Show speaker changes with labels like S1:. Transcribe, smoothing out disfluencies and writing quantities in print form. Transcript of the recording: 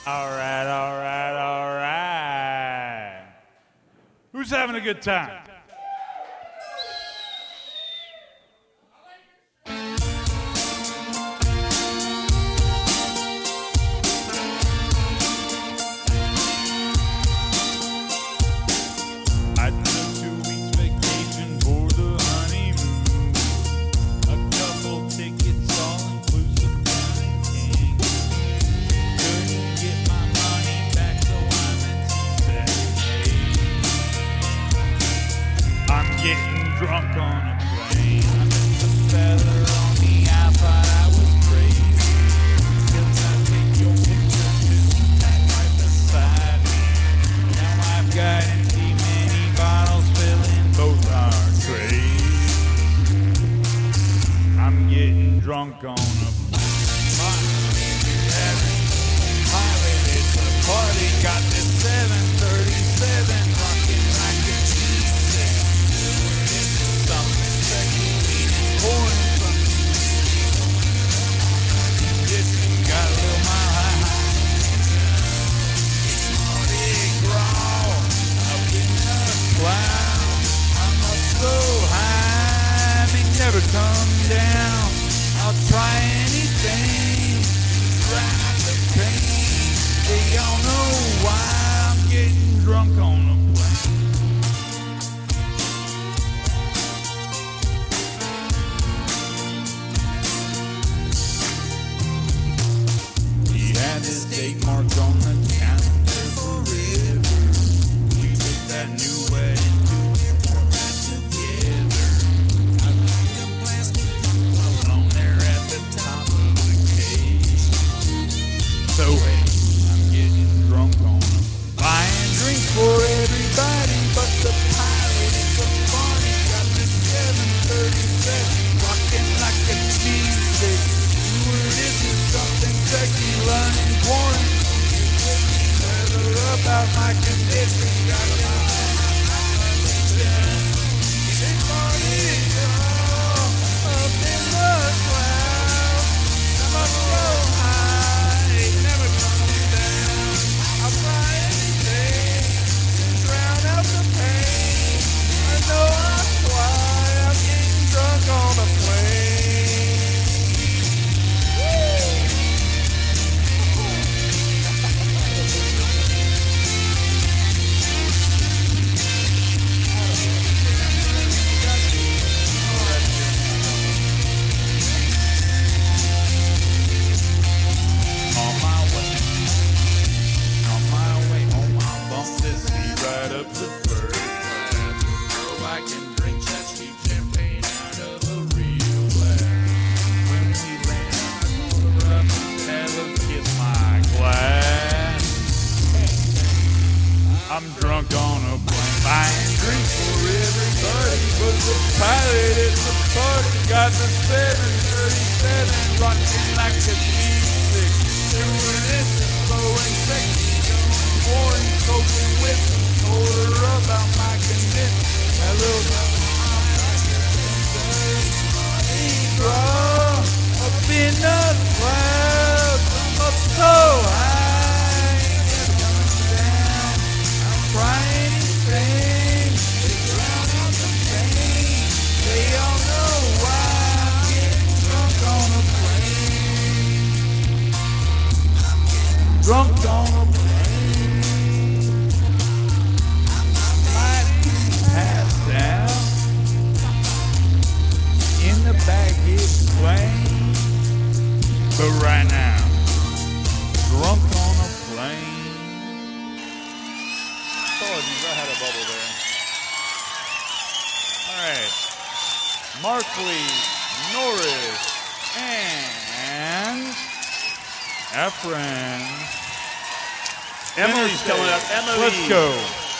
S1: All right, all right, all right. Who's having a good time? I took 2 weeks vacation for the honeymoon. A couple tickets, all inclusive, down in King. Couldn't get my money back, so I met some I'm getting drunk on a plane. I met the fella on the iPod, I was crazy. Still trying to take your picture, just right beside me. Now I've got empty mini bottles filling both our trays. I'm getting drunk on a it's a party, got this 737 rocking like a cheesesteak. This is something sexy, it's pouring from this thing got a little mile high. It's Mardi Gras up in the clouds. I'm up so high, may never come down. I'll try anything to drive the pain. They all know why I'm getting drunk on a plane. He had his date marked on the calendar forever. We took that new wedding to report back together. I think the plastic was on there at the top of the cage. So hey, I'm getting drunk on them. Buying drinks for everybody, but the pilot is a party. Got this 737 rocking like a cheesesteak. This is something sexy, learning quarantine. Leather about my condition. Got a big party up in the clouds. I'm up so high, it never comes down. I'll try anything to drown out the pain. I know that's why I'm getting drunk on a plane. On my way home, I'll bump this seat right up to first class. So I can drink that cheap champagne out of a real glass. When we land, I'm gonna have a kiss my glass. I'm drunk on a plane, buying drinks for everybody, but the pilot is the party. Got the 737 rocking like a cheesesteak. This is slow and sexy, going pouring, soaking with some. Told her about my condition. That little Mardi Gras up in the clouds. I'm up so high, never coming down. I'm trying anything to drown out the pain. They all know why I'm getting drunk on a plane. Drunk on a plane. Might pass down in the baggage plane. But right now, drunk on a plane. Apologies, I had a bubble there. All right. Markley, Norris, and Efren.
S2: Emily's coming up. Emily.
S1: Let's go.